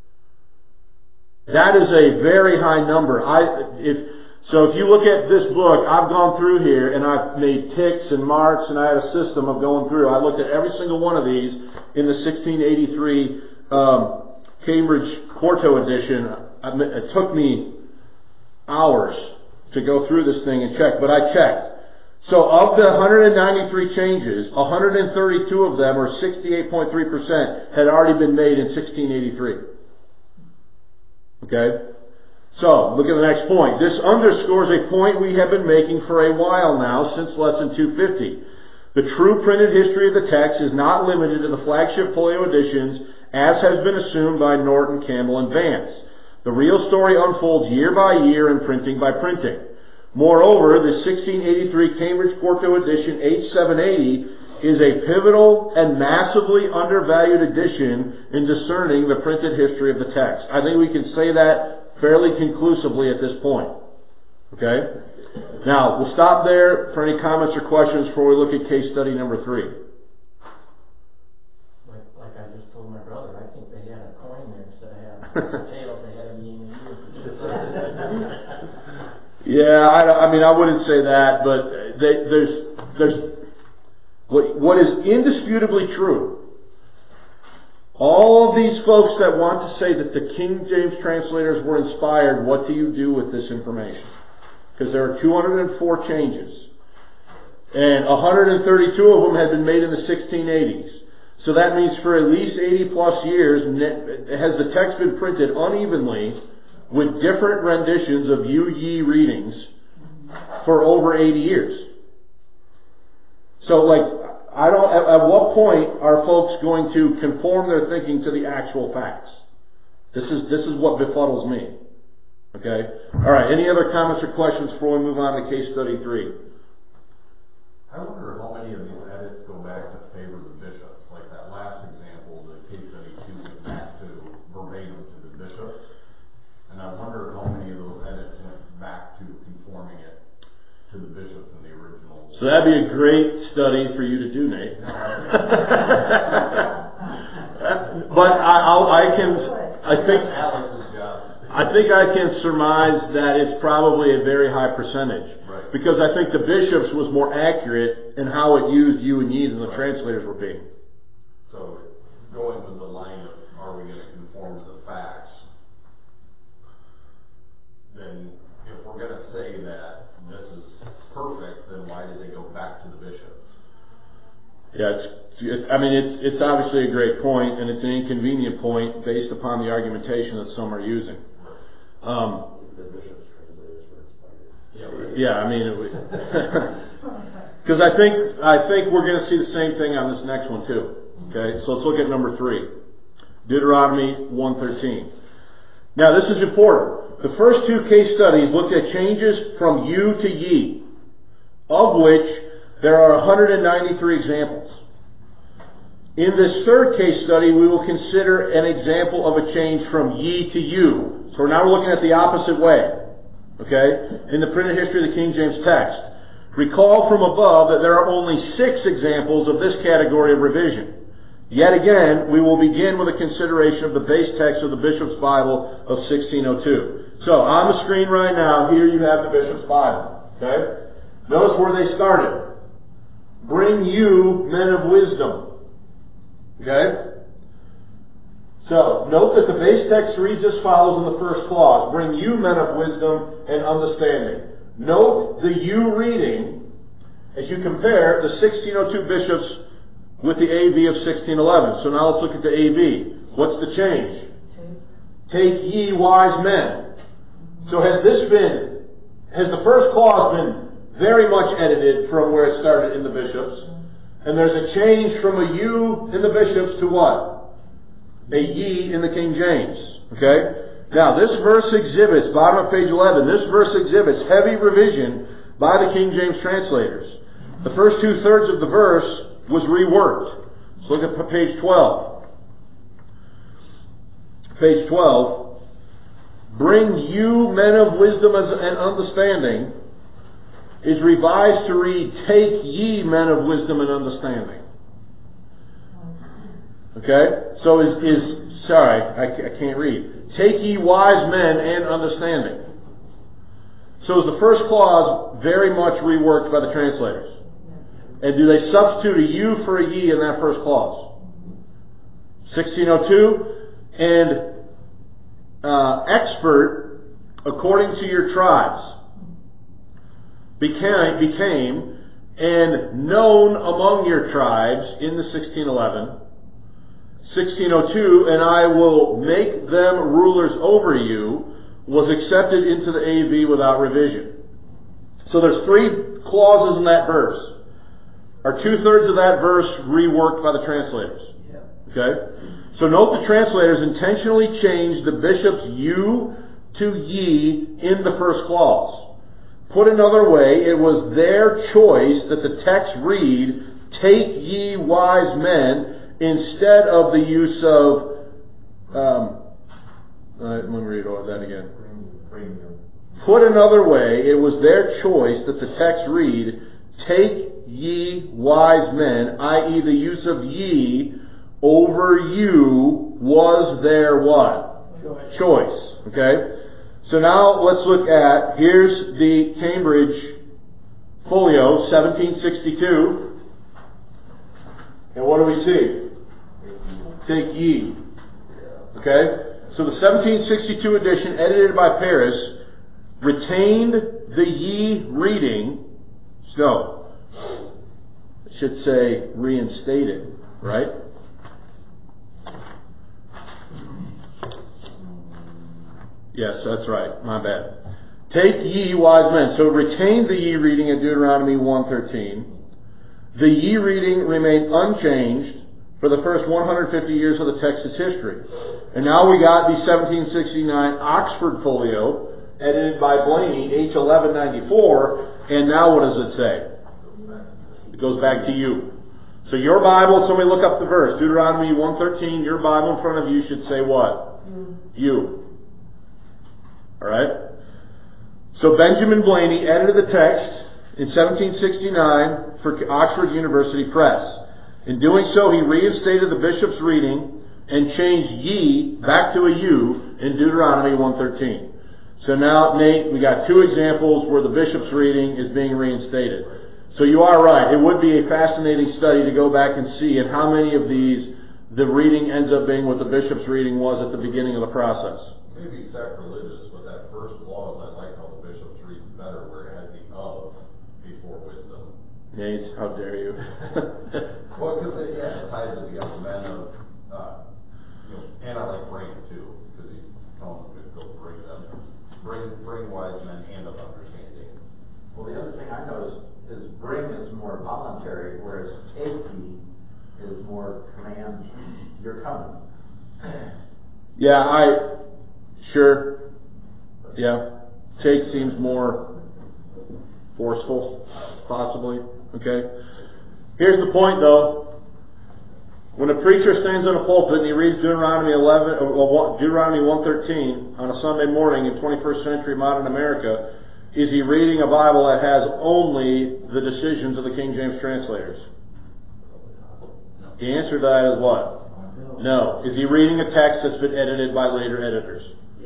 That is a very high number. I, if, so if you look at this book, I've gone through here and I've made ticks and marks, and I had a system of going through. I looked at every single one of these in the sixteen eighty-three um, Cambridge Quarto edition. It took me hours to go through this thing and check, but I checked. So of the one hundred ninety-three changes, one hundred thirty-two of them, or sixty-eight point three percent, had already been made in sixteen eighty-three. Okay? So, look at the next point. This underscores a point we have been making for a while now, since lesson two fifty. The true printed history of the text is not limited to the flagship folio editions, as has been assumed by Norton, Campbell, and Vance. The real story unfolds year by year and printing by printing. Moreover, the sixteen eighty-three Cambridge Quarto edition H seven eighty is a pivotal and massively undervalued edition in discerning the printed history of the text. I think we can say that fairly conclusively at this point. Okay? Now, we'll stop there for any comments or questions before we look at case study number three. Like, like I just told my brother, I think they had a coin there instead of having potatoes, they had a mean. Yeah, I, I mean, I wouldn't say that, but they, there's, there's, what, what is indisputably true. All of these folks that want to say that the King James translators were inspired, what do you do with this information? Because there are two hundred four changes. And one hundred thirty-two of them had been made in the sixteen eighties. So that means for at least eighty plus years, has the text been printed unevenly with different renditions of Yu Yi readings for over eighty years. So, like, I don't, at, at what point are folks going to conform their thinking to the actual facts? This is, this is what befuddles me. Okay? Alright, any other comments or questions before we move on to case study three? I wonder how many of these edits go back to favor the bishops. Like that last example, the case study two went back to verbatim to the bishops. And I wonder how many of those edits went back to conforming it to the bishops in the original. So that'd be a great study for you to do, Nate. But I, I'll, I can, I think, Alex's job. I think I can surmise that it's probably a very high percentage. Right. Because I think the bishops was more accurate in how it used you and ye than the right. translators were being. So going with the line of, are we going to conform to the facts? Then if we're going to say that this is perfect, then why did they go back to the bishops? Yeah, it's, it's, I mean, it's, it's obviously a great point, and it's an inconvenient point based upon the argumentation that some are using. Um, The bishop's translators were inspired. Yeah, right. yeah I mean, because I think I think we're going to see the same thing on this next one too. Okay, so let's look at number three, Deuteronomy one thirteen. Now, this is important. The first two case studies looked at changes from you to ye, of which there are one hundred ninety-three examples. In this third case study, we will consider an example of a change from ye to you. So now we're looking at the opposite way. Okay? In the printed history of the King James text. Recall from above that there are only six examples of this category of revision. Yet again, we will begin with a consideration of the base text of the Bishop's Bible of sixteen oh two. So, on the screen right now, here you have the Bishop's Bible. Okay? Notice where they started. Bring you men of wisdom. Okay? So, note that the base text reads as follows in the first clause. Bring you men of wisdom and understanding. Note the you reading as you compare the sixteen oh two bishops with the A V of sixteen eleven. So now let's look at the A V. What's the change? Take ye wise men. So has this been, has the first clause been very much edited from where it started in the bishops? And there's a change from a you in the bishops to what? a ye in the King James. Okay? Now, this verse exhibits, bottom of page eleven, this verse exhibits heavy revision by the King James translators. The first two-thirds of the verse was reworked. Let's look at page twelve. Page twelve. Bring you men of wisdom and understanding is revised to read, take ye men of wisdom and understanding. Okay? So is, is sorry, I, I can't read. Take ye wise men and understanding. So is the first clause very much reworked by the translators? And do they substitute a you for a ye in that first clause? sixteen oh two, and uh, expert according to your tribes became, became and known among your tribes in the sixteen eleven. sixteen oh two, and I will make them rulers over you, was accepted into the A V without revision. So there's three clauses in that verse. Are two-thirds of that verse reworked by the translators? Okay? So note the translators intentionally changed the bishop's you to ye in the first clause. Put another way, it was their choice that the text read, take ye wise men, instead of the use of, um, uh, let me read all that again. Put another way, it was their choice that the text read, take ye wise men, that is the use of ye over you was their what? Choice. Choice. Okay? So now let's look at, here's the Cambridge Folio, seventeen sixty-two. And what do we see? Take ye. Okay? So the seventeen sixty-two edition, edited by Paris, retained the ye reading. So, it should say reinstated, right? Yes, that's right. My bad. Take ye wise men. So retain the ye reading in Deuteronomy one thirteen. The ye reading remained unchanged for the first one hundred fifty years of the text's history. And now we got the seventeen sixty-nine Oxford Folio, edited by Blaney, H eleven ninety-four, and now what does it say? It goes back to you. So your Bible, somebody look up the verse, Deuteronomy one thirteen, your Bible in front of you should say what? You. You. Alright? So Benjamin Blaney edited the text in seventeen sixty-nine for Oxford University Press. In doing so, he reinstated the bishop's reading and changed ye back to a you in Deuteronomy one thirteen. So now, Nate, we got two examples where the bishop's reading is being reinstated. So you are right. It would be a fascinating study to go back and see and how many of these the reading ends up being what the bishop's reading was at the beginning of the process. Maybe sacrilegious, but that first clause, I like how the bishop's reading better where it has the of before wisdom. Nate, how dare you? Well, because it, yeah, it ties it together. Men of, uh, you know, and I like bring too, because he's telling them to go bring them. Bring, bring wise men and of understanding. Well, the other thing I noticed is bring is more voluntary, whereas take ye is more command. You're coming. Yeah, I, sure. Yeah. Take seems more forceful, possibly. Okay. Here's the point, though. When a preacher stands in a pulpit and he reads Deuteronomy eleven, or Deuteronomy one thirteen on a Sunday morning in twenty-first century modern America, is he reading a Bible that has only the decisions of the King James translators? The answer to that is what? No. Is he reading a text that's been edited by later editors?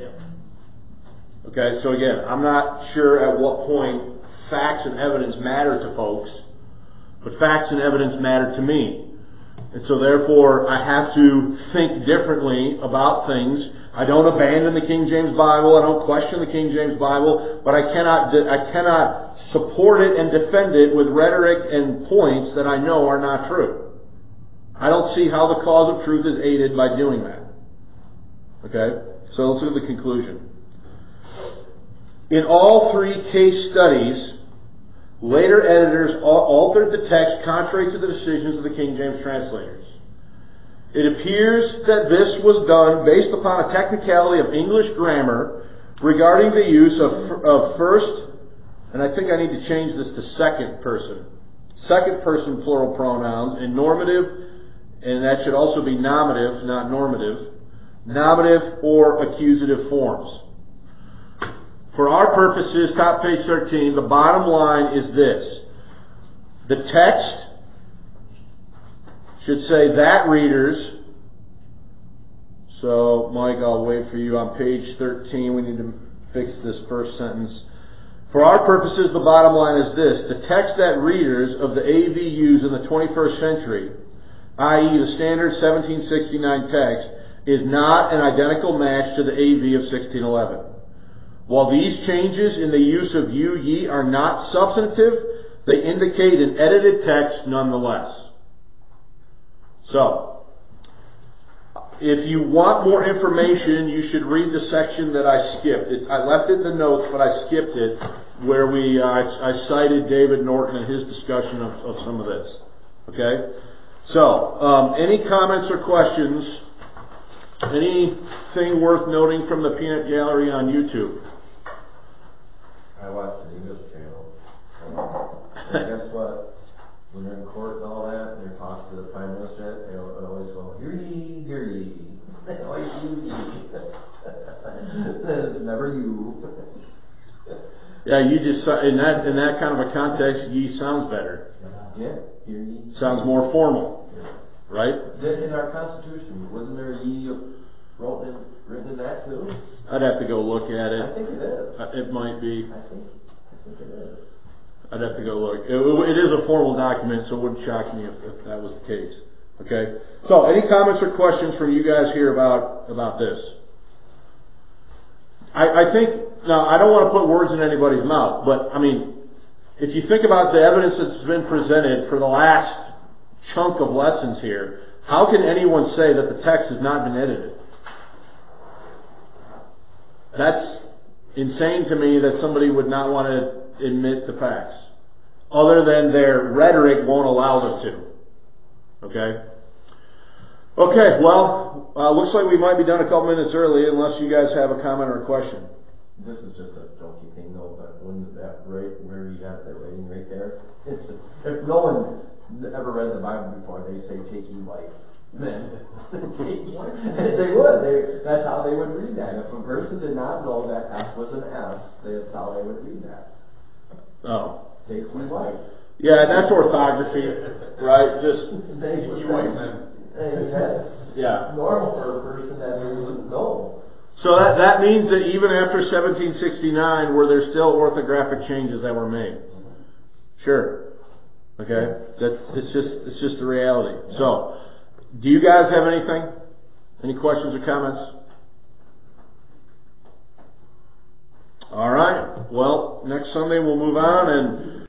Okay, so again, I'm not sure at what point facts and evidence matter to folks, but facts and evidence matter to me. And so therefore, I have to think differently about things. I don't abandon the King James Bible. I don't question the King James Bible, but I cannot, I cannot support it and defend it with rhetoric and points that I know are not true. I don't see how the cause of truth is aided by doing that. Okay? So let's look at the conclusion. In all three case studies, later editors altered the text contrary to the decisions of the King James translators. It appears that this was done based upon a technicality of English grammar regarding the use of, of first, and I think I need to change this to second person, second person plural pronouns in normative, and that should also be nominative, not normative, nominative or accusative forms. For our purposes, top page thirteen, the bottom line is this. The text should say that readers. So, Mike, I'll wait for you on page thirteen. We need to fix this first sentence. For our purposes, the bottom line is this. The text that readers of the A V use in the twenty-first century, that is the standard seventeen sixty-nine text, is not an identical match to the A V of sixteen eleven. While these changes in the use of you, ye are not substantive, they indicate an edited text nonetheless. So, if you want more information, you should read the section that I skipped. It, I left it in the notes, but I skipped it, where we uh, I, I cited David Norton and his discussion of, of some of this. Okay? So, um, any comments or questions? Anything worth noting from the Peanut Gallery on YouTube? I watch the English channel. And guess what? When they're in court and all that, and they're talking to the prime minister, they always go, hear ye, hear ye. They always you ye. It's never you. Yeah, you just, in that in that kind of a context, ye sounds better. Yeah, hear ye. Sounds more formal, Yeah. right? In our Constitution, wasn't there ye wrote in, written in that too? I'd have to go look at it. I think it is. Uh, It might be. I think, I think it is. I'd have to go look. It, it is a formal document, so it wouldn't shock me if, if that was the case. Okay? So, any comments or questions from you guys here about, about this? I, I think, now, I don't want to put words in anybody's mouth, but, I mean, if you think about the evidence that's been presented for the last chunk of lessons here, how can anyone say that the text has not been edited? That's insane to me that somebody would not want to admit the facts, other than their rhetoric won't allow them to. Okay? Okay, well, uh, looks like we might be done a couple minutes early, unless you guys have a comment or a question. This is just a jokey thing though, but when that right where you got that rating right there, it's if no one ever read the Bible before, they say take ye wife. Men, they would. They, that's how they would read that. If a person did not know that F was an F, that's how they would read that. Oh. Take ye wife. Yeah, that's orthography, right? Just, You white men. That's yeah. normal for a person that they wouldn't know. So that, that means that even after seventeen sixty-nine, were there still orthographic changes that were made? Sure. Okay? That's, it's just, it's just the reality. So, do you guys have anything? Any questions or comments? All right. Well, next Sunday we'll move on and